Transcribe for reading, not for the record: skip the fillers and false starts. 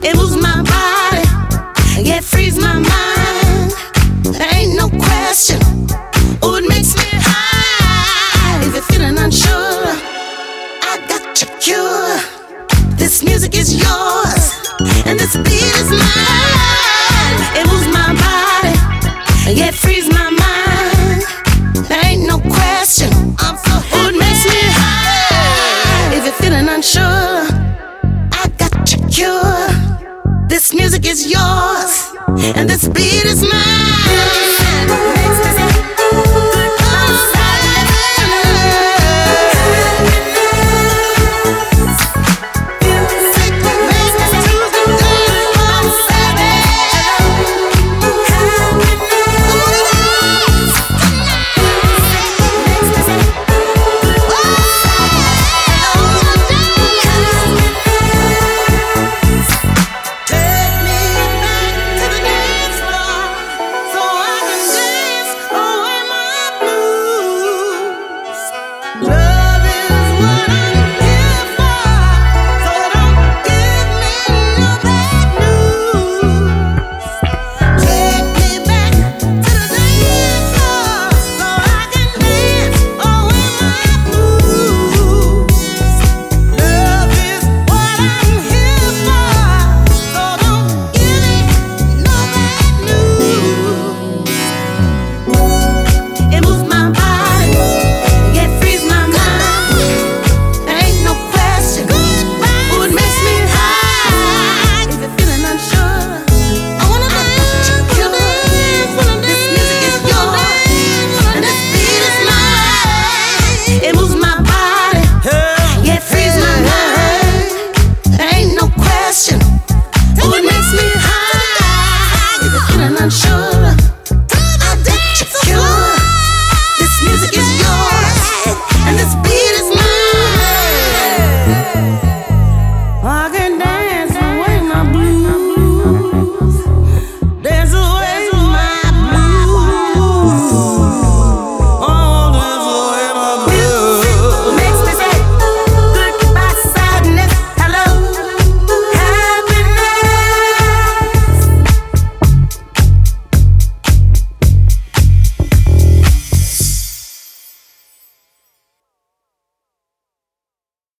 It moves my body, yeah, it frees my mind. There ain't no question. Oh, it makes me high. If you're feeling unsure, I got your cure. This music is yours, and this beat is mine. It moves my body, yeah, it frees my mind. There ain't no question. I'm so happy. Oh, it makes me high. If you're feeling unsure, I got your cure. This music is yours, and this beat is mine.